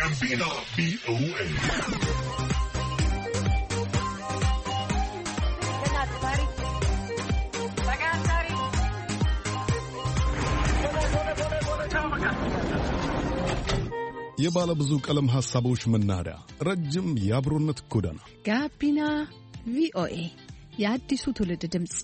ጋቢና ቪኦኤ የባለ ብዙ ቀለም ሐሳቦች መናኸሪያ ረጅም የአብሮነት ጎዳና ጋቢና ቪኦኤ የአዲሱ ትውልድ ድምጽ።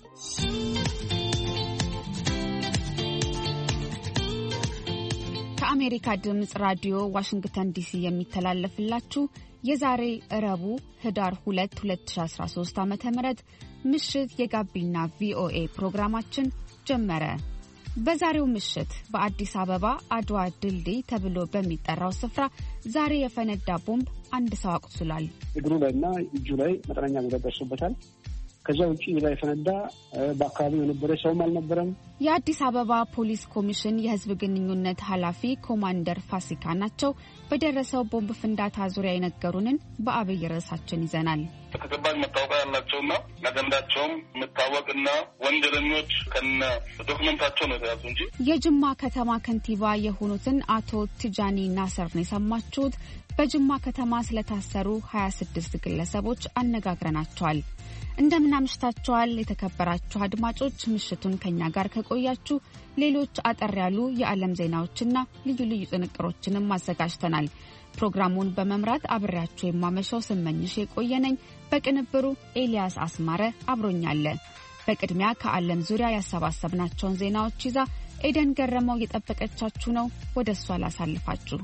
ከአሜሪካ ድምጽ ራዲዮ ዋሽንግተን ዲሲ የሚተላለፍላችሁ የዛሬ ረቡዕ ህዳር 2 2013 ዓ.ም ምሽት የጋቢና ቪኦኤ ፕሮግራማችን ጀመረ። በዛሬው ምሽት በአዲስ አበባ አድዋ ድልድይ ተብሎ በሚጠራው ስፍራ ዛሬ የፈነዳ ቦምብ አንድ ሰው አቁስሏል። እግሩ ላይና እጁ ላይ መጠነኛ ጉዳት ደርሶበታል። ከዛ ውጪ ላይ ፈነዳ። በአካባቢው የነበረ ሰውም አልነበረም። የአዲስ አበባ ፖሊስ ኮሚሽን የህዝብ ግንኙነት ኃላፊ ኮማንደር ፋሲካ ናቸው። በደረሰው ቦምብ ፍንዳታ ዙሪያ የነገሩንን በአብይ ርዕሳችን ይዘናል። ተከባድ መታወቂያ ያላቸውና አጀንዳቸውም መታወቅና ወንጀለኞች ከነ ዶክመንታቸው ነው የተያዙ እንጂ። የጅማ ከተማ ከንቲባ የሆኑትን አቶ ቲጃኒ ናሰር ነው የሰማችሁት። በጅማ ከተማ ስለታሰሩ 26 ግለሰቦች አነጋግረናቸዋል። እንደምን አምሽታችኋል የተከበራችሁ አድማጮች። ምሽቱን ከኛ ጋር ከቆያችሁ ሌሎች አጠር ያሉ የዓለም ዜናዎችና ልዩ ልዩ ጥንቅሮችንም አዘጋጅተናል። ፕሮግራሙን በመምራት አብሬያችሁ የማመሻው ስመኝሽ የቆየነኝ፣ በቅንብሩ ኤልያስ አስማረ አብሮኛለ። በቅድሚያ ከዓለም ዙሪያ ያሰባሰብናቸውን ዜናዎች ይዛ ኤደን ገረመው የጠበቀቻችሁ ነው። ወደሷ ላሳልፋችሁ።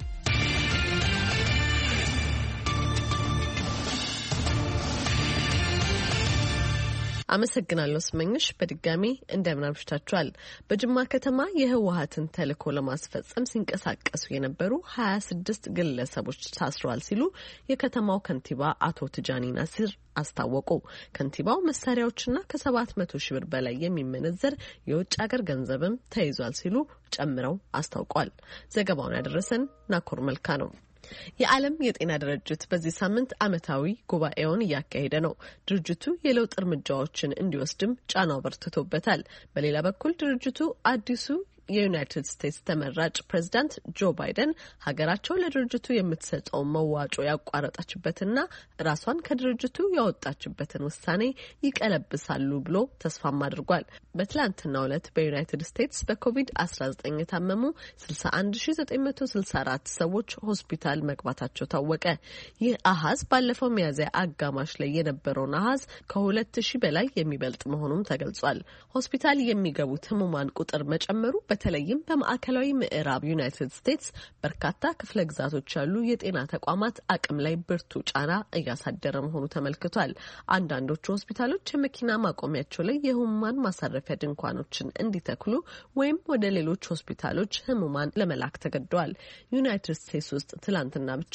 አመሰግናለሁ ስመኝሽ። በድጋሚ እንደምን አምሽታችኋል። በጅማ ከተማ የህወሓትን ተልዕኮ ለማስፈጸም ሲንቀሳቀሱ የነበሩ 26 ግለሰቦች ታስረዋል ሲሉ የከተማው ከንቲባ አቶ ቲጃኒ ናሲር አስታወቁ። ከንቲባው መሳሪያዎችና ከ700 ሺህ ብር በላይ የሚመነዘር የውጭ ሀገር ገንዘብም ተይዟል ሲሉ ጨምረው አስታውቋል። ዘገባውን ያደረሰን ናኮር መልካ ነው። የዓለም የጤና ድርጅት በዚህ ሳምንት ዓመታዊ ጉባኤውን እያካሄደ ነው። ድርጅቱ የለውጥ እርምጃዎችን እንዲወስድም ጫናው በርትቶበታል። በሌላ በኩል ድርጅቱ አዲሱ የዩናይትድ ስቴትስ ተመራጭ ፕሬዝዳንት ጆ ባይደን ሀገራቸው ለድርጅቱ የምትሰጠውን መዋጮ ያቋረጣችበትና ራሷን ከድርጅቱ ያወጣችበትን ውሳኔ ይቀለብሳሉ ብሎ ተስፋም አድርጓል። በትላንትናው ዕለት በዩናይትድ ስቴትስ በኮቪድ-19 የታመሙ 61964 ሰዎች ሆስፒታል መግባታቸው ታወቀ። ይህ አሃዝ ባለፈው ሚያዝያ አጋማሽ ላይ የነበረውን አሃዝ ከ2000 በላይ የሚበልጥ መሆኑም ተገልጿል። ሆስፒታል የሚገቡት ህሙማን ቁጥር መጨመሩ በተለይም በማዕከላዊ ምዕራብ ዩናይትድ ስቴትስ በርካታ ክፍለ ግዛቶች ያሉ የጤና ተቋማት አቅም ላይ ብርቱ ጫና እያሳደረ መሆኑ ተመልክቷል። አንዳንዶቹ ሆስፒታሎች የመኪና ማቆሚያቸው ላይ የህሙማን ማሳረፊያ ድንኳኖችን እንዲተክሉ ወይም ወደ ሌሎች ሆስፒታሎች ህሙማን ለመላክ ተገደዋል። ዩናይትድ ስቴትስ ውስጥ ትላንትና ብቻ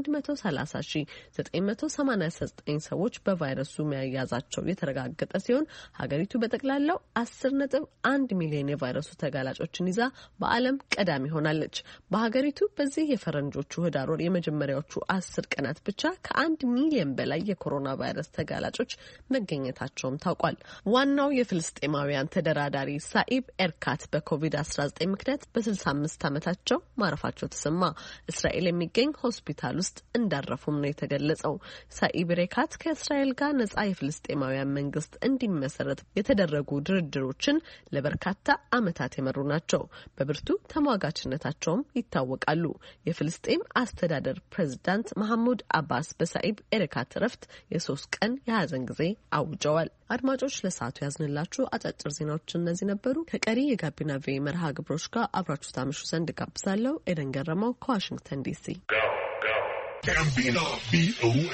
130,989 ሰዎች በቫይረሱ መያዛቸው የተረጋገጠ ሲሆን ሀገሪቱ በጠቅላላው 10.1 ሚሊዮን የቫይረሱ ተጋላጮችን ይዛ በዓለም ቀዳሚ ሆናለች። በሀገሪቱ በዚህ የፈረንጆቹ ህዳር ወር የመጀመሪያዎቹ 10 ቀናት ብቻ ከ1 ሚሊዮን በላይ የኮሮና ቫይረስ ተጋላጮች መገኘታቸውም ታውቋል። ዋናው የፍልስጤማውያን ተደራዳሪ ሳኢብ ኤርካት በኮቪድ-19 ምክንያት በ65 ዓመታቸው ማረፋቸው ተሰማ። እስራኤል የሚገኝ ሆስፒታል ውስጥ እንዳረፉም ነው የተገለጸው። ሳኢብ ኤርካት ከእስራኤል ጋር ነጻ የፍልስጤማውያን መንግስት እንዲመሰረት የተደረጉ ድርድሮችን ለበርካታ ዓመታት የመሩ ናቸው። በብርቱ ተሟጋችነታቸውም ይታወቃሉ። የፍልስጤም አስተዳደር ፕሬዝዳንት መሐሙድ አባስ በሳኢብ ኤርካት ረፍት የ3 ቀን የሀዘን ጊዜ አውጀዋል። አድማጮች ለሰዓቱ ያዝንላችሁ አጫጭር ዜናዎች እነዚህ ነበሩ። ከቀሪ የጋቢና ቪ መርሃ ግብሮች ጋር አብራችሁ ታመሹ ዘንድ ጋብዛለሁ። ኤደን ገረመው ከዋሽንግተን ዲሲ። ጋቢና ቪኦኤ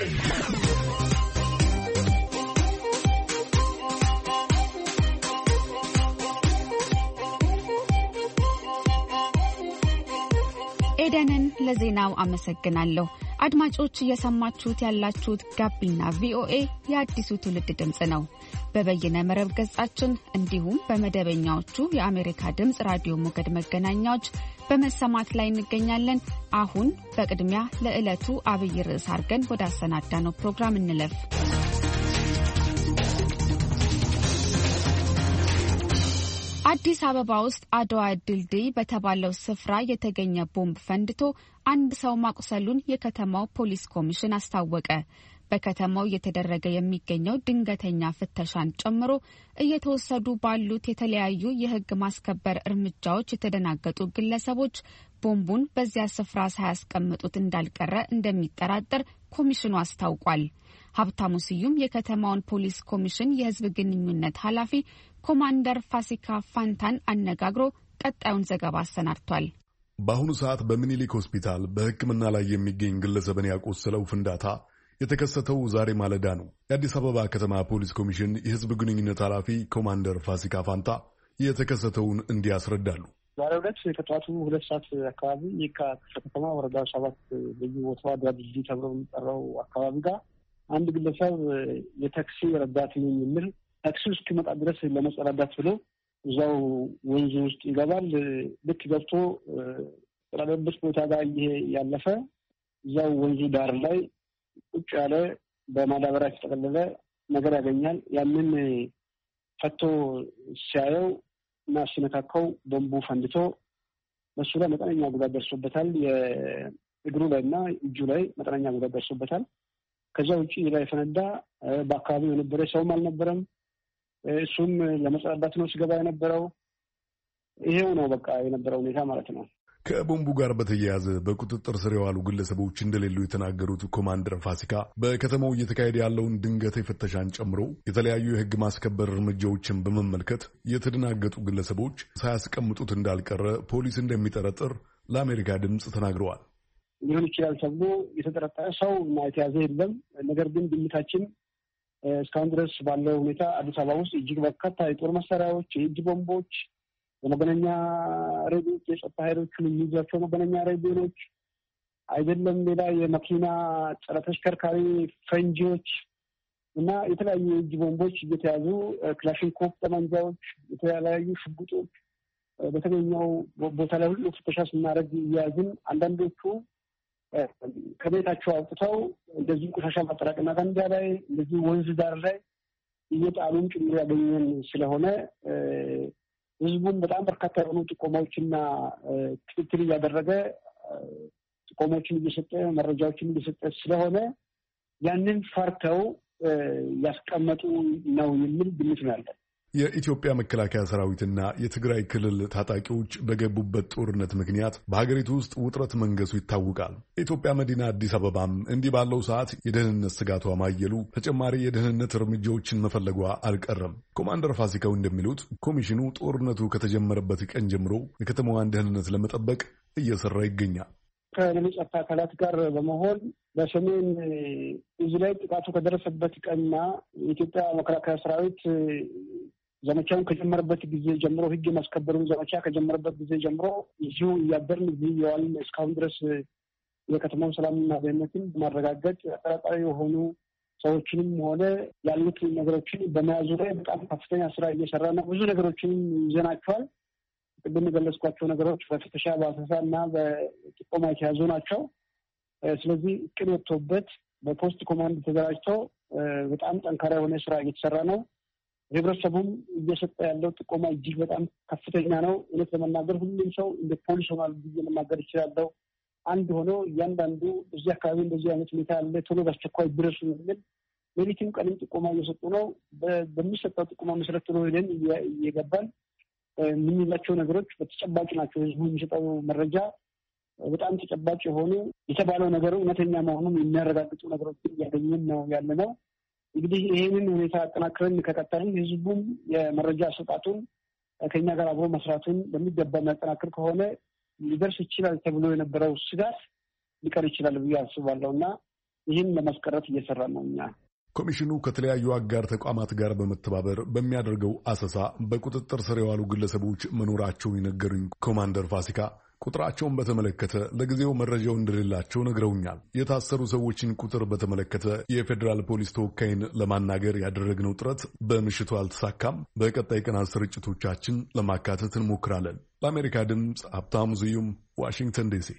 ኤደንን ለዜናው አመሰግናለሁ። አድማጮች እየሰማችሁት ያላችሁት ጋቢና ቪኦኤ የአዲሱ ትውልድ ድምጽ ነው። በበይነ መረብ ገጻችን እንዲሁም በመደበኛዎቹ የአሜሪካ ድምጽ ራዲዮ ሞገድ መገናኛዎች በመሰማት ላይ እንገኛለን። አሁን በቅድሚያ ለዕለቱ አብይ ርዕስ አድርገን ወደ አሰናዳነው ፕሮግራም እንለፍ። አዲስ አበባ ውስጥ አድዋ ድልድይ በተባለው ስፍራ የተገኘ ቦምብ ፈንድቶ አንድ ሰው ማቁሰሉን የከተማው ፖሊስ ኮሚሽን አስታወቀ። በከተማው እየተደረገ የሚገኘው ድንገተኛ ፍተሻን ጨምሮ እየተወሰዱ ባሉት የተለያዩ የሕግ ማስከበር እርምጃዎች የተደናገጡ ግለሰቦች ቦምቡን በዚያ ስፍራ ሳያስቀምጡት እንዳልቀረ እንደሚጠራጠር ኮሚሽኑ አስታውቋል። ሀብታሙ ስዩም የከተማውን ፖሊስ ኮሚሽን የሕዝብ ግንኙነት ኃላፊ ኮማንደር ፋሲካ ፋንታን አነጋግሮ ቀጣዩን ዘገባ አሰናድቷል። በአሁኑ ሰዓት በሚኒሊክ ሆስፒታል በሕክምና ላይ የሚገኝ ግለሰብን ያቆሰለው ፍንዳታ የተከሰተው ዛሬ ማለዳ ነው። የአዲስ አበባ ከተማ ፖሊስ ኮሚሽን የሕዝብ ግንኙነት ኃላፊ ኮማንደር ፋሲካ ፋንታ የተከሰተውን እንዲያስረዳሉ። ዛሬ ሁለት ከጠዋቱ 2 ሰዓት አካባቢ የካ ክፍለ ከተማ ወረዳ 7 ልዩ ቦታው አድዋ ድልድይ ተብሎ የሚጠራው አካባቢ ጋር አንድ ግለሰብ የታክሲ ረዳት ነኝ የሚል ታክሲ እስኪመጣ ድረስ ለመጸዳዳት ብሎ እዛው ወንዙ ውስጥ ይገባል። ልክ ገብቶ ጠላበት ቦታ ጋር ያለፈ እዛው ወንዙ ዳር ላይ ቁጭ ያለ በማዳበሪያ የተጠቀለለ ነገር ያገኛል። ያንን ፈቶ ሲያየው እና ሲነካካው ቦምቡ ፈንድቶ በሱ ላይ መጠነኛ ጉዳት ደርሶበታል። የእግሩ ላይ እና እጁ ላይ መጠነኛ ጉዳት ደርሶበታል። ከዛ ውጭ ላይ ፈነዳ። በአካባቢው የነበረ ሰውም አልነበረም። እሱም ለመጸዳዳት ነው ሲገባ የነበረው። ይሄው ነው በቃ የነበረው ሁኔታ ማለት ነው። ከቦምቡ ጋር በተያያዘ በቁጥጥር ስር የዋሉ ግለሰቦች እንደሌሉ የተናገሩት ኮማንደር ፋሲካ በከተማው እየተካሄደ ያለውን ድንገት ፍተሻን ጨምሮ የተለያዩ የሕግ ማስከበር እርምጃዎችን በመመልከት የተደናገጡ ግለሰቦች ሳያስቀምጡት እንዳልቀረ ፖሊስ እንደሚጠረጥር ለአሜሪካ ድምፅ ተናግረዋል። ሊሆን ይችላል ተብሎ የተጠረጠረ ሰው እና የተያዘ የለም። ነገር ግን ግምታችን እስካሁን ድረስ ባለው ሁኔታ አዲስ አበባ ውስጥ እጅግ በርካታ የጦር መሳሪያዎች፣ የእጅ ቦምቦች፣ የመገናኛ ሬዲዮች፣ የጸጥታ ኃይሎችን የሚይዟቸው መገናኛ ሬዲዮኖች አይደለም ሌላ የመኪና ጸረ ተሽከርካሪ ፈንጂዎች እና የተለያዩ የእጅ ቦምቦች እየተያዙ ክላሽንኮቭ ጠመንጃዎች፣ የተለያዩ ሽጉጦች በተገኘው ቦታ ላይ ሁሉ ፍተሻ ስናደርግ እያያዝን አንዳንዶቹ ከቤታቸው አውጥተው እንደዚህ ቆሻሻ ማጠራቀሚያ ገንዳ ላይ እንደዚህ ወንዝ ዳር ላይ እየጣሉን ጭምር ያገኘን ስለሆነ ህዝቡም በጣም በርካታ የሆኑ ጥቆማዎችና ክትትል እያደረገ ጥቆማዎችን እየሰጠ መረጃዎችን እየሰጠ ስለሆነ ያንን ፈርተው ያስቀመጡ ነው የሚል ግምት ነው ያለን። የኢትዮጵያ መከላከያ ሰራዊትና የትግራይ ክልል ታጣቂዎች በገቡበት ጦርነት ምክንያት በሀገሪቱ ውስጥ ውጥረት መንገሱ ይታወቃል። የኢትዮጵያ መዲና አዲስ አበባም እንዲህ ባለው ሰዓት የደህንነት ስጋቷ ማየሉ ተጨማሪ የደህንነት እርምጃዎችን መፈለጓ አልቀረም። ኮማንደር ፋሲካው እንደሚሉት ኮሚሽኑ ጦርነቱ ከተጀመረበት ቀን ጀምሮ የከተማዋን ደህንነት ለመጠበቅ እየሰራ ይገኛል። ከሌሎች አካላት ጋር በመሆን በሰሜን እዝ ላይ ጥቃቱ ከደረሰበት ቀንና የኢትዮጵያ መከላከያ ሰራዊት ዘመቻውን ከጀመረበት ጊዜ ጀምሮ ሕግ የማስከበሩን ዘመቻ ከጀመረበት ጊዜ ጀምሮ እዚሁ እያደርን እዚህ የዋልን እስካሁን ድረስ የከተማውን ሰላምና ደህንነትን በማረጋገጥ አጠራጣሪ የሆኑ ሰዎችንም ሆነ ያሉት ነገሮችን በመያዙ ላይ በጣም ከፍተኛ ስራ እየሰራ ነው። ብዙ ነገሮችንም ይዘናቸዋል። ቅድም የገለጽኳቸው ነገሮች በፍተሻ በአሰሳ እና በጥቆማ የተያዙ ናቸው። ስለዚህ እቅድ ወጥቶበት በፖስት ኮማንድ ተደራጅቶ በጣም ጠንካራ የሆነ ስራ እየተሰራ ነው። ህብረተሰቡም እየሰጠ ያለው ጥቆማ እጅግ በጣም ከፍተኛ ነው። እውነት ለመናገር ሁሉም ሰው እንደ ፖሊስ ሆኗል ብዬ መናገር ይችላለሁ። አንድ ሆኖ እያንዳንዱ እዚህ አካባቢ እንደዚህ አይነት ሁኔታ ያለ ቶሎ በአስቸኳይ ድረሱ የሚል ሌሊትም ቀንም ጥቆማ እየሰጡ ነው። በሚሰጠው ጥቆማ መሰረት ቶሎ ሄደን እየገባን የምንላቸው ነገሮች በተጨባጭ ናቸው። ህዝቡ የሚሰጠው መረጃ በጣም ተጨባጭ የሆኑ የተባለው ነገር እውነተኛ መሆኑን የሚያረጋግጡ ነገሮችን እያገኘን ነው ያለ ነው። እንግዲህ ይህንን ሁኔታ አጠናክረን ከቀጠልን ህዝቡም የመረጃ አሰጣጡን ከኛ ጋር አብሮ መስራቱን በሚገባ የሚያጠናክር ከሆነ ሊደርስ ይችላል ተብሎ የነበረው ስጋት ሊቀር ይችላል ብዬ አስባለሁ እና ይህን ለማስቀረት እየሰራ ነው። እኛ ኮሚሽኑ ከተለያዩ አጋር ተቋማት ጋር በመተባበር በሚያደርገው አሰሳ በቁጥጥር ስር የዋሉ ግለሰቦች መኖራቸውን የነገሩኝ ኮማንደር ፋሲካ ቁጥራቸውን በተመለከተ ለጊዜው መረጃው እንደሌላቸው ነግረውኛል። የታሰሩ ሰዎችን ቁጥር በተመለከተ የፌዴራል ፖሊስ ተወካይን ለማናገር ያደረግነው ጥረት በምሽቱ አልተሳካም። በቀጣይ ቀናት ስርጭቶቻችን ለማካተት እንሞክራለን። ለአሜሪካ ድምፅ ሀብታሙ ስዩም ዋሽንግተን ዲሲ።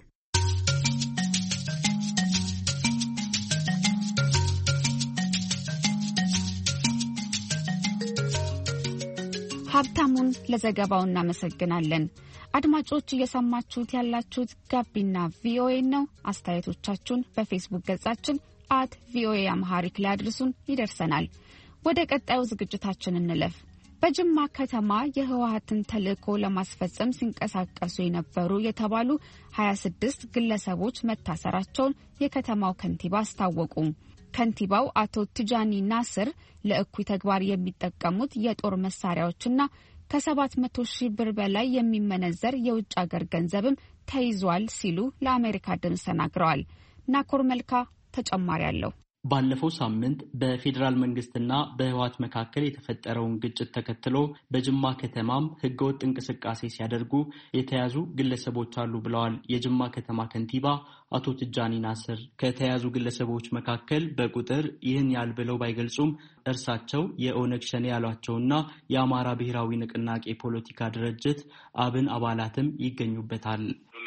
ሀብታሙን ለዘገባው እናመሰግናለን። አድማጮች እየሰማችሁት ያላችሁት ጋቢና ቪኦኤ ነው። አስተያየቶቻችሁን በፌስቡክ ገጻችን @ቪኦኤ አምሃሪክ ላይ አድርሱን፣ ይደርሰናል። ወደ ቀጣዩ ዝግጅታችን እንለፍ። በጅማ ከተማ የህወሓትን ተልዕኮ ለማስፈጸም ሲንቀሳቀሱ የነበሩ የተባሉ 26 ግለሰቦች መታሰራቸውን የከተማው ከንቲባ አስታወቁ። ከንቲባው አቶ ቲጃኒ ናስር ለእኩይ ተግባር የሚጠቀሙት የጦር መሳሪያዎችና ከ700 ሺህ ብር በላይ የሚመነዘር የውጭ ሀገር ገንዘብም ተይዟል ሲሉ ለአሜሪካ ድምፅ ተናግረዋል። ናኮር መልካ ተጨማሪ አለው። ባለፈው ሳምንት በፌዴራል መንግስትና በህወሓት መካከል የተፈጠረውን ግጭት ተከትሎ በጅማ ከተማም ህገወጥ እንቅስቃሴ ሲያደርጉ የተያዙ ግለሰቦች አሉ ብለዋል የጅማ ከተማ ከንቲባ አቶ ቲጃኒ ናስር። ከተያዙ ግለሰቦች መካከል በቁጥር ይህን ያህል ብለው ባይገልጹም እርሳቸው የኦነግ ሸኔ ያሏቸውና የአማራ ብሔራዊ ንቅናቄ ፖለቲካ ድርጅት አብን አባላትም ይገኙበታል።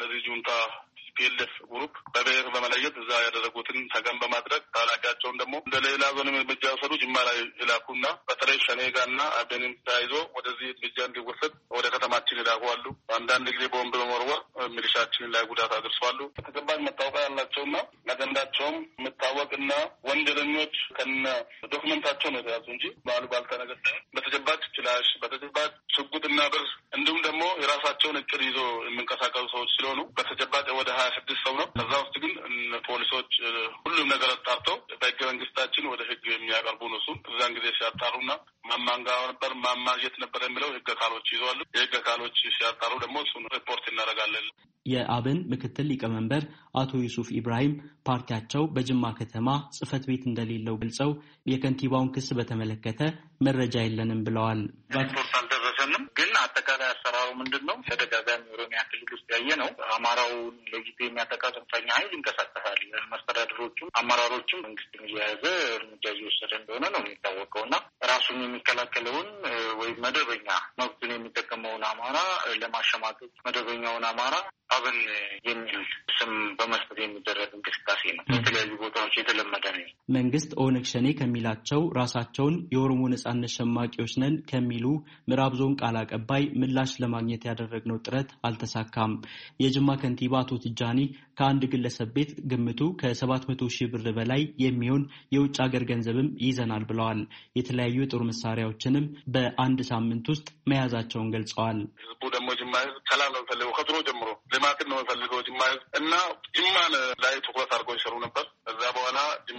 ፒኤልኤፍ ግሩፕ በብሔር በመለየት እዛ ያደረጉትን ተገን በማድረግ ታላቂያቸውን ደግሞ እንደ ሌላ ዞንም እርምጃ ወሰዱ። ጅማ ላይ ይላኩና በተለይ ሸኔ ጋርና አብንን ተያይዞ ወደዚህ እርምጃ እንዲወሰድ ወደ ከተማችን ይላኩዋሉ። አንዳንድ ጊዜ ቦምብ በመወርወር ሚሊሻችንን ላይ ጉዳት አድርሷሉ። በተጨባጭ መታወቂያ ያላቸውና አጀንዳቸውም የምታወቅና ወንጀለኞች ከነ ዶክመንታቸው ነው የተያዙ እንጂ ባሉ ባልተነገጠ በተጨባጭ ችላሽ በተጨባጭ ሽጉጥና ብር እንዲሁም ደግሞ የራሳቸውን እቅድ ይዞ የሚንቀሳቀሱ ሰዎች ስለሆኑ በተጨባጭ ወደ 26 ሰው ነው። ከዛ ውስጥ ግን ፖሊሶች ሁሉም ነገር አጣርተው በህገ መንግስታችን ወደ ህግ የሚያቀርቡ ነው። እሱም እዛን ጊዜ ሲያጣሩና ማማንጋ ነበር ማማየት ነበር የሚለው ህግ አካሎች ይዘዋሉ። የህግ አካሎች ሲያጣሩ ደግሞ እሱን ሪፖርት እናደርጋለን። የአብን ምክትል ሊቀመንበር አቶ ዩሱፍ ኢብራሂም ፓርቲያቸው በጅማ ከተማ ጽህፈት ቤት እንደሌለው ገልጸው የከንቲባውን ክስ በተመለከተ መረጃ የለንም ብለዋል። ሪፖርት አልደረሰንም፣ ግን አጠቃላይ አሰራሩ ምንድነው? ተደጋጋሚ ኦሮሚያ ክልል ውስጥ ያየ ነው። አማራውን ለይቶ የሚያጠቃ ጽንፈኛ ኃይል ይንቀሳቀሳል። መስተዳድሮቹም አመራሮችም መንግስትን እየያዘ እርምጃ እየወሰደ እንደሆነ ነው የሚታወቀውና ራሱን የሚከላከለውን ወይም መደበኛ መብቱን የሚጠቀመውን አማራ ለማሸማቀቅ መደበኛውን አማራ አብን የሚል ስም በመስጠት የሚደረግ እንቅስቃሴ ነው። በተለያዩ ቦታዎች የተለመደ ነው። መንግስት ኦነግ ሸኔ ከሚላቸው ራሳቸውን የኦሮሞ ነጻነት ሸማቂዎች ነን ከሚሉ ምዕራብ ዞን ቃል አቀባይ ምላሽ ለማግኘት ያደረግነው ጥረት አልተሳካም። የጅማ ከንቲባ አቶ ቲጃኒ ከአንድ ግለሰብ ቤት ግምቱ ከ700 ሺህ ብር በላይ የሚሆን የውጭ ሀገር ገንዘብም ይዘናል ብለዋል። የተለያዩ የጦር መሳሪያዎችንም በአንድ ሳምንት ውስጥ መያዛቸውን ገልጸዋል። ህዝቡ ደግሞ ጅማ ህዝብ ሰላም ነው የሚፈልገው። ከድሮ ጀምሮ ልማትን ነው የሚፈልገው ጅማ ህዝብ እና ጅማን ላይ ትኩረት አድርገው ይሰሩ ነበር። ከዛ በኋላ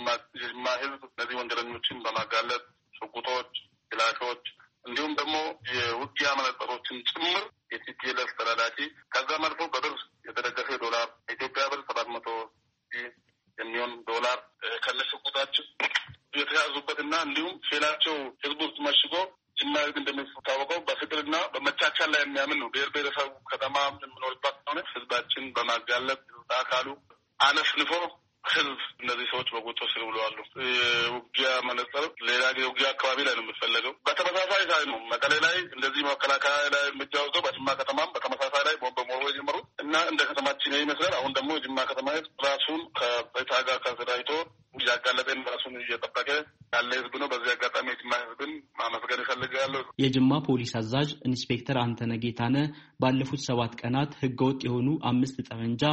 ጅማ ህዝብ እነዚህ ወንጀለኞችን በማጋለጥ ሽጉጦች፣ ክላሾች እንዲሁም ደግሞ የውጊያ መነጽሮችን ጭምር የቲፒኤልኤፍ ተላላኪ ከዛም አልፎ በብር የተደገፈ ዶላር ኢትዮጵያ ብር 700 የሚሆን ዶላር ከነሽጉጣችን የተያዙበትና እንዲሁም ሴላቸው ህዝብ ውስጥ መሽጎ ጅማ ህዝብ እንደሚታወቀው በፍቅርና በመቻቻል ላይ የሚያምን ነው። ብሔር ብሔረሰቡ ከተማ የምኖርባት ሆነ ህዝባችን በማጋለጥ አካሉ አነፍንፎ ህዝብ እነዚህ ሰዎች በቁጥጥር ስር ውለዋል። ውጊያ መነጽር ሌላ ውጊያ አካባቢ ላይ ነው የሚፈለገው። በተመሳሳይ ሳይ ነው መቀሌ ላይ እንደዚህ መከላከያ ላይ እርምጃ ወስደው በጅማ ከተማም በተመሳሳይ ላይ በሞርወ የጀመሩት እና እንደ ከተማችን ይመስላል። አሁን ደግሞ ጅማ ከተማ ህዝብ ራሱን ከቤታ ጋር ተዘጋጅቶ እያጋለጠን ራሱን እየጠበቀ ያለ ህዝብ ነው። በዚህ አጋጣሚ የጅማ ህዝብን ማመስገን እፈልጋለሁ። የጅማ ፖሊስ አዛዥ ኢንስፔክተር አንተነህ ጌታነህ ባለፉት 7 ቀናት ህገወጥ የሆኑ 5 ጠመንጃ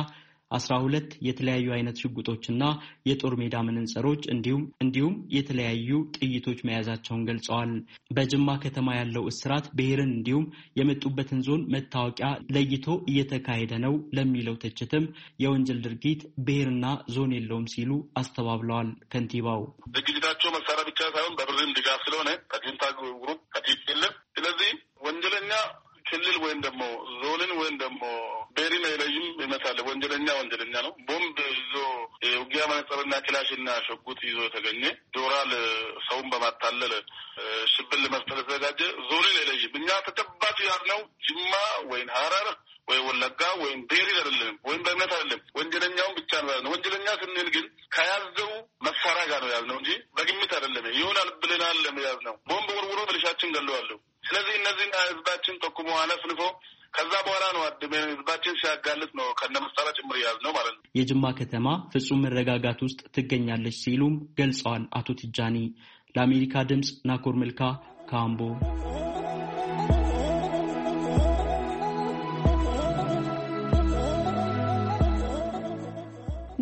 12 የተለያዩ አይነት ሽጉጦችና የጦር ሜዳ መነጽሮች እንዲሁም የተለያዩ ጥይቶች መያዛቸውን ገልጸዋል። በጅማ ከተማ ያለው እስራት ብሔርን እንዲሁም የመጡበትን ዞን መታወቂያ ለይቶ እየተካሄደ ነው ለሚለው ትችትም የወንጀል ድርጊት ብሔርና ዞን የለውም ሲሉ አስተባብለዋል። ከንቲባው ዝግጅታቸው መሳሪያ ብቻ ሳይሆን በብርም ድጋፍ ስለሆነ ከጁንታ ግሩፕ ከቲፒኤልኤፍ ስለዚህ ወንጀለኛ ክልል ወይም ደግሞ ዞንን ወይም ደግሞ ብሔርን አይለይም ይመስላል። ወንጀለኛ ነው። ቦምብ ይዞ የውጊያ መነጽርና ክላሽና ሽጉጥ ይዞ የተገኘ ዶራል ሰውን በማታለል ሽብር ለመስጠት የተዘጋጀ ዞንን አይለይም። እኛ ተጨባጭ ያልነው ጅማ ወይም ሀረር ወይ ወለጋ ወይም ብሔርን አይደለም ወይም በእምነት አይደለም። ወንጀለኛውን ብቻ ነው። ወንጀለኛ ስንል ግን ከያዘው መሳሪያ ጋር ነው ያዝነው እንጂ በግምት አይደለም። ይሆናል ብለናል ለመያዝ ነው። ቦምብ ወርውሮ መልሻችን ገለዋለሁ። ስለዚህ እነዚህን ህዝባችን ጠቁሞ አነፍንፎ ከዛ በኋላ ነው አድመን ህዝባችን ሲያጋልጥ ነው ከነመሳሪያ ጭምር ያዝ ነው ማለት ነው። የጅማ ከተማ ፍጹም መረጋጋት ውስጥ ትገኛለች ሲሉም ገልጸዋል አቶ ቲጃኒ። ለአሜሪካ ድምጽ ናኮር መልካ ካምቦ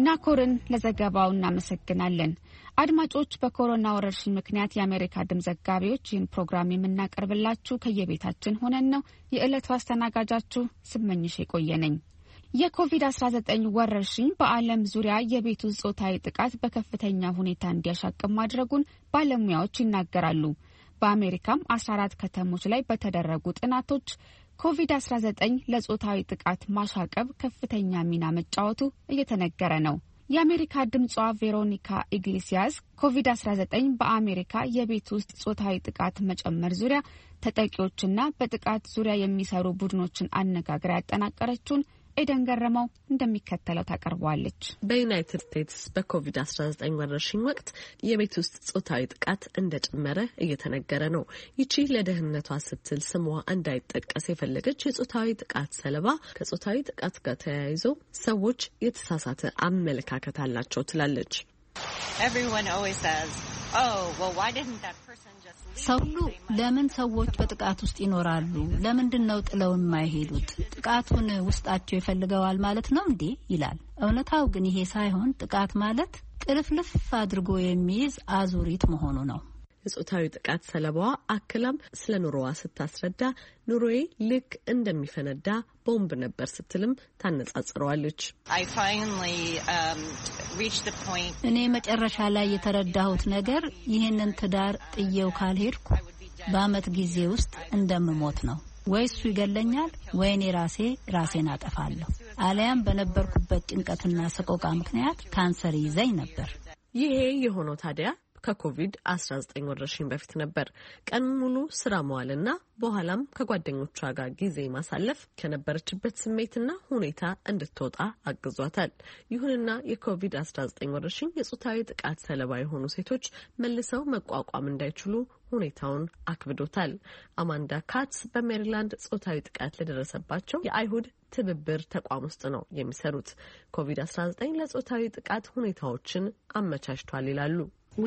ናኮርን ለዘገባው እናመሰግናለን። አድማጮች፣ በኮሮና ወረርሽኝ ምክንያት የአሜሪካ ድምፅ ዘጋቢዎች ይህን ፕሮግራም የምናቀርብላችሁ ከየቤታችን ሆነን ነው። የዕለቱ አስተናጋጃችሁ ስመኝሽ የቆየ ነኝ። የኮቪድ-19 ወረርሽኝ በዓለም ዙሪያ የቤት ውስጥ ጾታዊ ጥቃት በከፍተኛ ሁኔታ እንዲያሻቅብ ማድረጉን ባለሙያዎች ይናገራሉ። በአሜሪካም 14 ከተሞች ላይ በተደረጉ ጥናቶች ኮቪድ-19 ለጾታዊ ጥቃት ማሻቀብ ከፍተኛ ሚና መጫወቱ እየተነገረ ነው። የአሜሪካ ድምጿ ቬሮኒካ ኢግሊሲያስ ኮቪድ-19 በአሜሪካ የቤት ውስጥ ጾታዊ ጥቃት መጨመር ዙሪያ ተጠቂዎችና በጥቃት ዙሪያ የሚሰሩ ቡድኖችን አነጋግራ ያጠናቀረችውን ኤደን ገረመው እንደሚከተለው ታቀርበዋለች። በዩናይትድ ስቴትስ በኮቪድ-19 ወረርሽኝ ወቅት የቤት ውስጥ ጾታዊ ጥቃት እንደጨመረ እየተነገረ ነው። ይቺ ለደህንነቷ ስትል ስሟ እንዳይጠቀስ የፈለገች የጾታዊ ጥቃት ሰለባ ከጾታዊ ጥቃት ጋር ተያይዞ ሰዎች የተሳሳተ አመለካከት አላቸው ትላለች። ሰው ሁሉ ለምን ሰዎች በጥቃት ውስጥ ይኖራሉ? ለምንድን ነው ጥለው የማይሄዱት? ጥቃቱን ውስጣቸው ይፈልገዋል ማለት ነው እንዴ? ይላል። እውነታው ግን ይሄ ሳይሆን ጥቃት ማለት ጥልፍልፍ አድርጎ የሚይዝ አዙሪት መሆኑ ነው። የጾታዊ ጥቃት ሰለባዋ አክላም ስለ ኑሮዋ ስታስረዳ ኑሮዬ ልክ እንደሚፈነዳ ቦምብ ነበር ስትልም ታነጻጽረዋለች። እኔ መጨረሻ ላይ የተረዳሁት ነገር ይህንን ትዳር ጥዬው ካልሄድኩ በአመት ጊዜ ውስጥ እንደምሞት ነው። ወይ እሱ ይገለኛል ወይ እኔ ራሴን አጠፋለሁ። አሊያም በነበርኩበት ጭንቀትና ሰቆቃ ምክንያት ካንሰር ይዘኝ ነበር። ይሄ የሆነው ታዲያ ከኮቪድ-19 ወረርሽኝ በፊት ነበር። ቀን ሙሉ ስራ መዋልና በኋላም ከጓደኞቿ ጋር ጊዜ ማሳለፍ ከነበረችበት ስሜትና ሁኔታ እንድትወጣ አግዟታል። ይሁንና የኮቪድ-19 ወረርሽኝ የጾታዊ ጥቃት ሰለባ የሆኑ ሴቶች መልሰው መቋቋም እንዳይችሉ ሁኔታውን አክብዶታል። አማንዳ ካትስ በሜሪላንድ ጾታዊ ጥቃት ለደረሰባቸው የአይሁድ ትብብር ተቋም ውስጥ ነው የሚሰሩት። ኮቪድ-19 ለጾታዊ ጥቃት ሁኔታዎችን አመቻችቷል ይላሉ።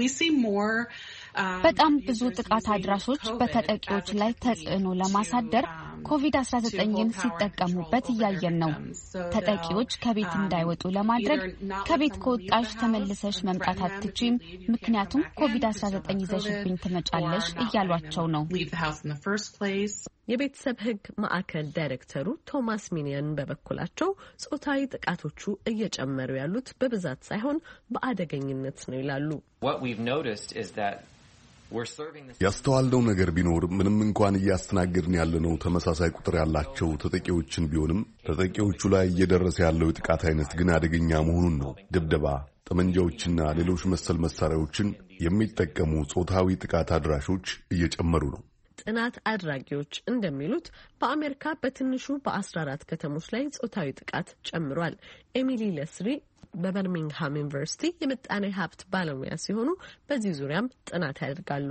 በጣም ብዙ ጥቃት አድራሾች በተጠቂዎች ላይ ተጽዕኖ ለማሳደር ኮቪድ-19ን ሲጠቀሙበት እያየን ነው። ተጠቂዎች ከቤት እንዳይወጡ ለማድረግ ከቤት ከወጣሽ ተመልሰሽ መምጣት አትችይም፣ ምክንያቱም ኮቪድ-19 ይዘሽብኝ ትመጫለሽ እያሏቸው ነው። የቤተሰብ ሕግ ማዕከል ዳይሬክተሩ ቶማስ ሚኒየን በበኩላቸው ጾታዊ ጥቃቶቹ እየጨመሩ ያሉት በብዛት ሳይሆን በአደገኝነት ነው ይላሉ። ያስተዋልነው ነገር ቢኖር ምንም እንኳን እያስተናገድን ያለነው ተመሳሳይ ቁጥር ያላቸው ተጠቂዎችን ቢሆንም ተጠቂዎቹ ላይ እየደረሰ ያለው የጥቃት አይነት ግን አደገኛ መሆኑን ነው። ድብደባ፣ ጠመንጃዎችና ሌሎች መሰል መሳሪያዎችን የሚጠቀሙ ጾታዊ ጥቃት አድራሾች እየጨመሩ ነው። ጥናት አድራጊዎች እንደሚሉት በአሜሪካ በትንሹ በ14 ከተሞች ላይ ጾታዊ ጥቃት ጨምሯል። ኤሚሊ ለስሪ በበርሚንግሃም ዩኒቨርሲቲ የምጣኔ ሀብት ባለሙያ ሲሆኑ በዚህ ዙሪያም ጥናት ያደርጋሉ።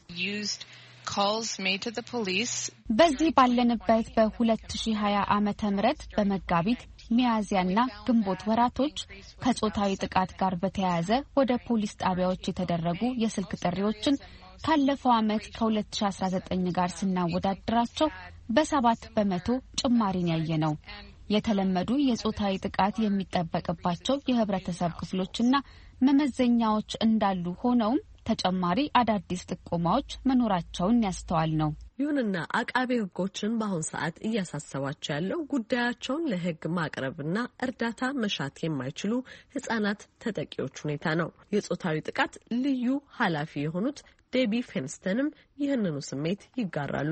በዚህ ባለንበት በ2020 ዓመተ ምህረት በመጋቢት ሚያዝያና ግንቦት ወራቶች ከጾታዊ ጥቃት ጋር በተያያዘ ወደ ፖሊስ ጣቢያዎች የተደረጉ የስልክ ጥሪዎችን ካለፈው ዓመት ከ2019 ጋር ስናወዳድራቸው በ7 በመቶ ጭማሪን ያየ ነው። የተለመዱ የጾታዊ ጥቃት የሚጠበቅባቸው የህብረተሰብ ክፍሎችና መመዘኛዎች እንዳሉ ሆነውም ተጨማሪ አዳዲስ ጥቆማዎች መኖራቸውን ያስተዋል ነው። ይሁንና አቃቤ ሕጎችን በአሁን ሰዓት እያሳሰባቸው ያለው ጉዳያቸውን ለሕግ ማቅረብና እርዳታ መሻት የማይችሉ ህጻናት ተጠቂዎች ሁኔታ ነው። የጾታዊ ጥቃት ልዩ ኃላፊ የሆኑት ዴቢ ፌንስተንም ይህንኑ ስሜት ይጋራሉ።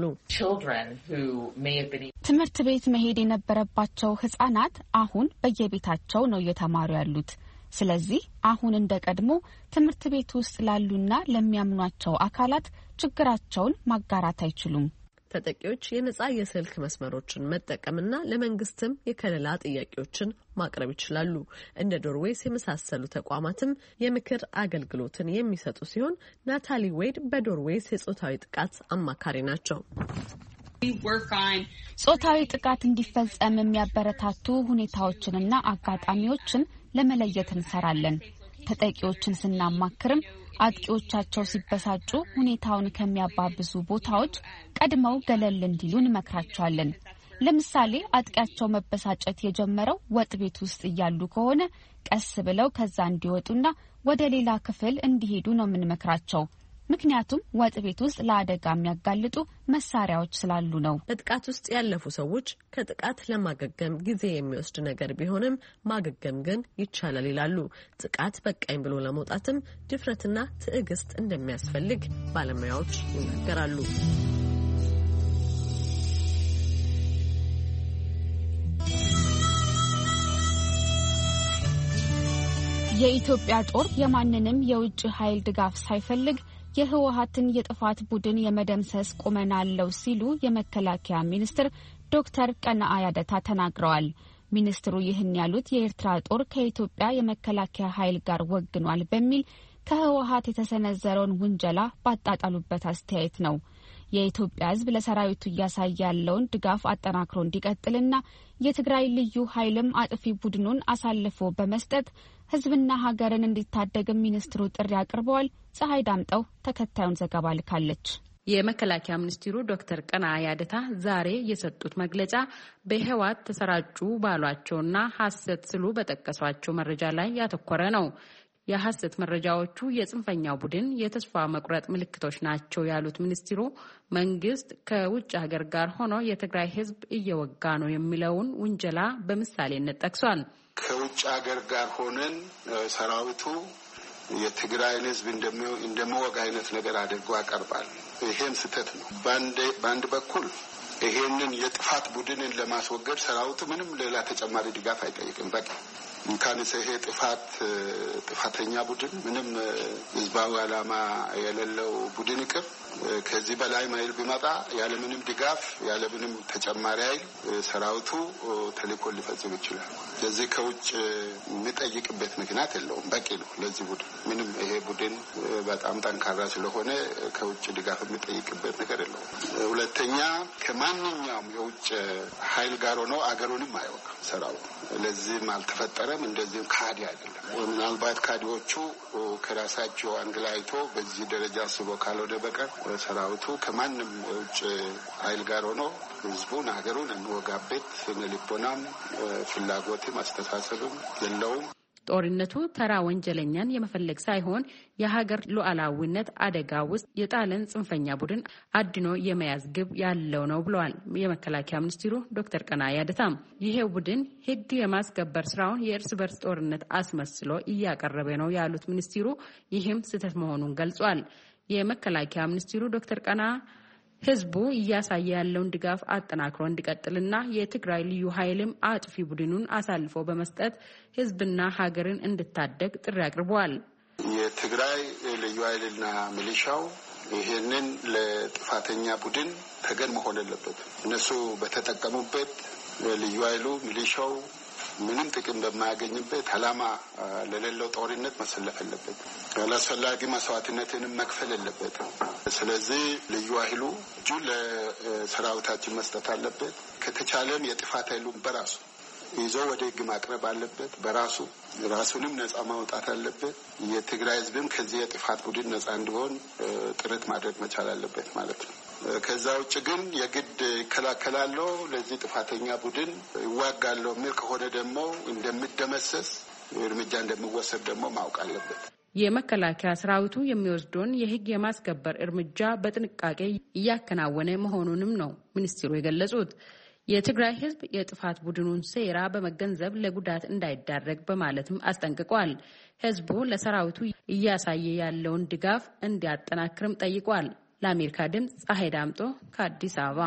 ትምህርት ቤት መሄድ የነበረባቸው ህጻናት አሁን በየቤታቸው ነው እየተማሩ ያሉት። ስለዚህ አሁን እንደ ቀድሞ ትምህርት ቤት ውስጥ ላሉና ለሚያምኗቸው አካላት ችግራቸውን ማጋራት አይችሉም። ተጠቂዎች የነጻ የስልክ መስመሮችን መጠቀምና ለመንግስትም የከለላ ጥያቄዎችን ማቅረብ ይችላሉ። እንደ ዶርዌይስ የመሳሰሉ ተቋማትም የምክር አገልግሎትን የሚሰጡ ሲሆን ናታሊ ዌድ በዶርዌይስ የጾታዊ ጥቃት አማካሪ ናቸው። ጾታዊ ጥቃት እንዲፈጸም የሚያበረታቱ ሁኔታዎችንና አጋጣሚዎችን ለመለየት እንሰራለን። ተጠቂዎችን ስናማክርም አጥቂዎቻቸው ሲበሳጩ ሁኔታውን ከሚያባብሱ ቦታዎች ቀድመው ገለል እንዲሉ እንመክራቸዋለን። ለምሳሌ አጥቂያቸው መበሳጨት የጀመረው ወጥ ቤት ውስጥ እያሉ ከሆነ ቀስ ብለው ከዛ እንዲወጡና ወደ ሌላ ክፍል እንዲሄዱ ነው የምንመክራቸው። ምክንያቱም ወጥ ቤት ውስጥ ለአደጋ የሚያጋልጡ መሳሪያዎች ስላሉ ነው። በጥቃት ውስጥ ያለፉ ሰዎች ከጥቃት ለማገገም ጊዜ የሚወስድ ነገር ቢሆንም ማገገም ግን ይቻላል ይላሉ። ጥቃት በቃኝ ብሎ ለመውጣትም ድፍረትና ትዕግስት እንደሚያስፈልግ ባለሙያዎች ይናገራሉ። የኢትዮጵያ ጦር የማንንም የውጭ ኃይል ድጋፍ ሳይፈልግ የህወሓትን የጥፋት ቡድን የመደምሰስ ቁመና አለው ሲሉ የመከላከያ ሚኒስትር ዶክተር ቀነዓ ያደታ ተናግረዋል። ሚኒስትሩ ይህን ያሉት የኤርትራ ጦር ከኢትዮጵያ የመከላከያ ኃይል ጋር ወግኗል በሚል ከህወሓት የተሰነዘረውን ውንጀላ ባጣጣሉበት አስተያየት ነው። የኢትዮጵያ ሕዝብ ለሰራዊቱ እያሳየ ያለውን ድጋፍ አጠናክሮ እንዲቀጥልና የትግራይ ልዩ ኃይልም አጥፊ ቡድኑን አሳልፎ በመስጠት ሕዝብና ሀገርን እንዲታደግ ሚኒስትሩ ጥሪ አቅርበዋል። ፀሐይ ዳምጠው ተከታዩን ዘገባ ልካለች። የመከላከያ ሚኒስትሩ ዶክተር ቀነዓ ያደታ ዛሬ የሰጡት መግለጫ በህወሓት ተሰራጩ ባሏቸውና ሐሰት ስሉ በጠቀሷቸው መረጃ ላይ ያተኮረ ነው። የሐሰት መረጃዎቹ የጽንፈኛው ቡድን የተስፋ መቁረጥ ምልክቶች ናቸው ያሉት ሚኒስትሩ መንግስት ከውጭ ሀገር ጋር ሆኖ የትግራይ ህዝብ እየወጋ ነው የሚለውን ውንጀላ በምሳሌነት ጠቅሷል። ከውጭ ሀገር ጋር ሆነን ሰራዊቱ የትግራይን ህዝብ እንደሚወጋ አይነት ነገር አድርጎ ያቀርባል። ይሄም ስህተት ነው። በአንድ በኩል ይሄንን የጥፋት ቡድንን ለማስወገድ ሰራዊቱ ምንም ሌላ ተጨማሪ ድጋፍ አይጠይቅም። በቃ እንኳን ይሄ ጥፋተኛ ቡድን ምንም ህዝባዊ ዓላማ የሌለው ቡድን ይቅር ከዚህ በላይ ማይል ቢመጣ ያለምንም ድጋፍ ያለምንም ተጨማሪ ኃይል ሰራዊቱ ተልዕኮ ሊፈጽም ይችላል። ለዚህ ከውጭ የሚጠይቅበት ምክንያት የለውም። በቂ ነው ለዚህ ቡድን። ምንም ይሄ ቡድን በጣም ጠንካራ ስለሆነ ከውጭ ድጋፍ የሚጠይቅበት ነገር የለውም። ሁለተኛ ከማንኛውም የውጭ ኃይል ጋር ሆኖ አገሩንም አይወቅም ሰራዊቱ። ለዚህም አልተፈጠረም። እንደዚህም ካዲ አይደለም። ምናልባት ካዲዎቹ ከራሳቸው አንግላይቶ በዚህ ደረጃ አስቦ ካልሆነ በቀር ሰራዊቱ ከማንም የውጭ ኃይል ጋር ሆኖ ህዝቡን ሀገሩን የሚወጋበት ልቦናም ፍላጎትም አስተሳሰብም የለውም። ጦርነቱ ተራ ወንጀለኛን የመፈለግ ሳይሆን የሀገር ሉዓላዊነት አደጋ ውስጥ የጣለን ጽንፈኛ ቡድን አድኖ የመያዝ ግብ ያለው ነው ብለዋል የመከላከያ ሚኒስትሩ ዶክተር ቀነዓ ያደታም። ይሄው ቡድን ህግ የማስከበር ስራውን የእርስ በርስ ጦርነት አስመስሎ እያቀረበ ነው ያሉት ሚኒስትሩ ይህም ስህተት መሆኑን ገልጿል። የመከላከያ ሚኒስትሩ ዶክተር ቀነዓ ህዝቡ እያሳየ ያለውን ድጋፍ አጠናክሮ እንዲቀጥልና የትግራይ ልዩ ኃይልም አጥፊ ቡድኑን አሳልፎ በመስጠት ህዝብና ሀገርን እንድታደግ ጥሪ አቅርበዋል። የትግራይ ልዩ ኃይልና ሚሊሻው ይሄንን ለጥፋተኛ ቡድን ተገን መሆን የለበት። እነሱ በተጠቀሙበት ልዩ ኃይሉ ሚሊሻው ምንም ጥቅም በማያገኝበት ዓላማ ለሌለው ጦርነት መሰለፍ የለበት። አላስፈላጊ መስዋዕትነትንም መክፈል የለበት። ስለዚህ ልዩ ኃይሉ እጁ ለሰራዊታችን መስጠት አለበት። ከተቻለም የጥፋት ኃይሉን በራሱ ይዞ ወደ ህግ ማቅረብ አለበት። ራሱንም ነጻ ማውጣት አለበት። የትግራይ ህዝብም ከዚህ የጥፋት ቡድን ነጻ እንዲሆን ጥረት ማድረግ መቻል አለበት ማለት ነው። ከዛ ውጭ ግን የግድ ይከላከላለሁ ለዚህ ጥፋተኛ ቡድን ይዋጋለሁ የሚል ከሆነ ደግሞ እንደሚደመሰስ እርምጃ እንደሚወሰድ ደግሞ ማወቅ አለበት። የመከላከያ ሰራዊቱ የሚወስደውን የህግ የማስከበር እርምጃ በጥንቃቄ እያከናወነ መሆኑንም ነው ሚኒስትሩ የገለጹት። የትግራይ ህዝብ የጥፋት ቡድኑን ሴራ በመገንዘብ ለጉዳት እንዳይዳረግ በማለትም አስጠንቅቋል። ህዝቡ ለሰራዊቱ እያሳየ ያለውን ድጋፍ እንዲያጠናክርም ጠይቋል። ለአሜሪካ ድምፅ ፀሐይ ዳምጦ ከአዲስ አበባ።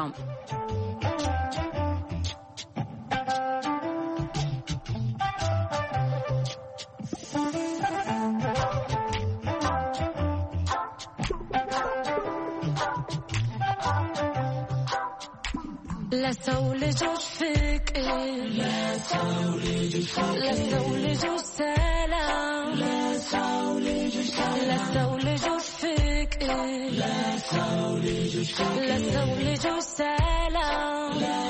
ለሰው ልጆች ፍቅር ለሰው ልጆች ሰላም ለሰው ልጆች ፍቅር ለሰው ልጆች ሰላም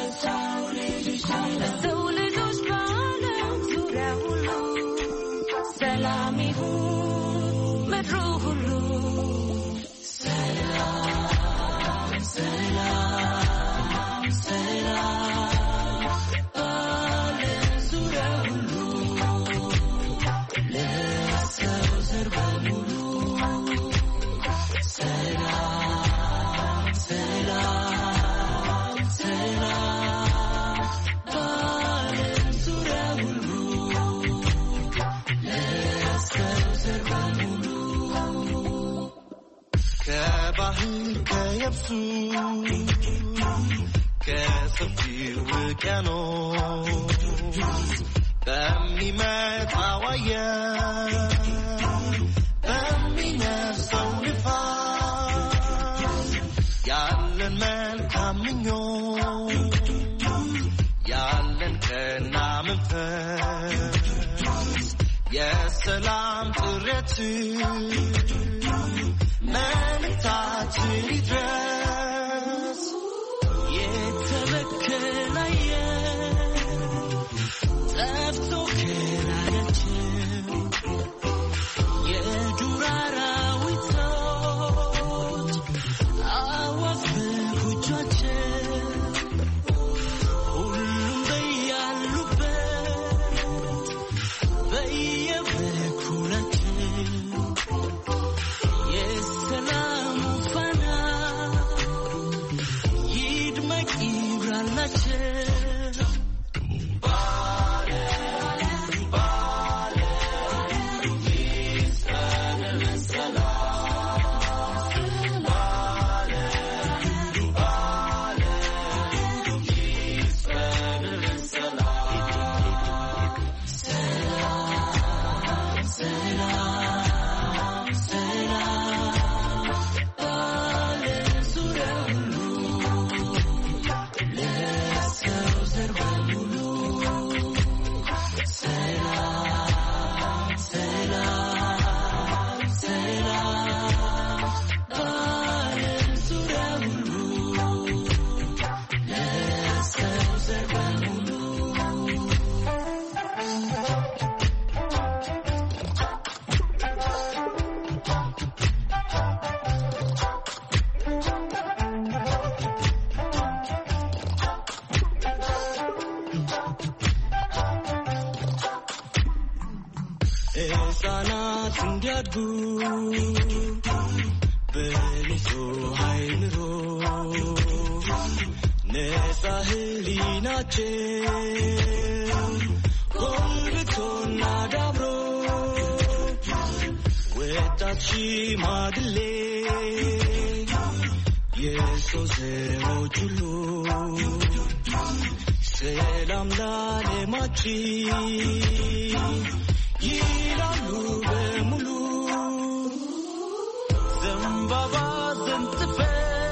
ለሰው ልጆች ባለም ዙሪያ ሁሉ ሰላም ይሁን ምድሩ ሁሉ ሰላም ሰላም ሰላም ከየብሱ ከሰፊው ውቅያኖስ በሚመጣው አየር በሚነፍሰው ንፋስ ያለን መልካም ምኞት ያለን ቀና መንፈስ የሰላም ጥረት መልእክታችን ይድረስ የተበከለ ጠፍቶ ከላያችን የዱር አራዊቶች አዕዋፍ በጎጇችን ሁሉም በያሉበት በየበኩላችን የሰላሙ ፋና ይድመቅ ይብራላችን ሕፃናት እንዲያድጉ በንጹህ አይምሮ ነፃ ሕሊናቸው ጎልብቶና ዳብሮ ወጣት ሽማግሌ የሰው ዘሮች ሁሉ ሰላም ለዓለማችን ይላሉ በሙሉ ዘንባባ ዘንጥፈን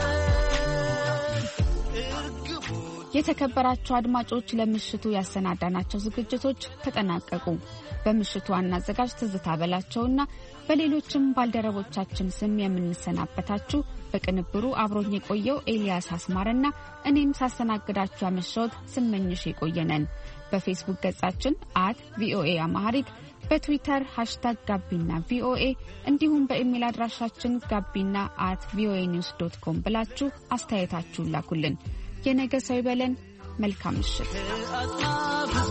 የተከበራችሁ አድማጮች ለምሽቱ ያሰናዳናቸው ዝግጅቶች ተጠናቀቁ። በምሽቱ ዋና አዘጋጅ ትዝታ በላቸውና በሌሎችም ባልደረቦቻችን ስም የምንሰናበታችሁ በቅንብሩ አብሮኝ የቆየው ኤልያስ አስማረና እኔም ሳስተናግዳችሁ ያመሸሁት ስመኝሽ የቆየነን። በፌስቡክ ገጻችን @ቪኦኤ አማሃሪክ በትዊተር #ጋቢና ቪኦኤ እንዲሁም በኢሜል አድራሻችን gabina@voanews.com ብላችሁ አስተያየታችሁን ላኩልን። የነገ ሰው ይበለን። መልካም ምሽት።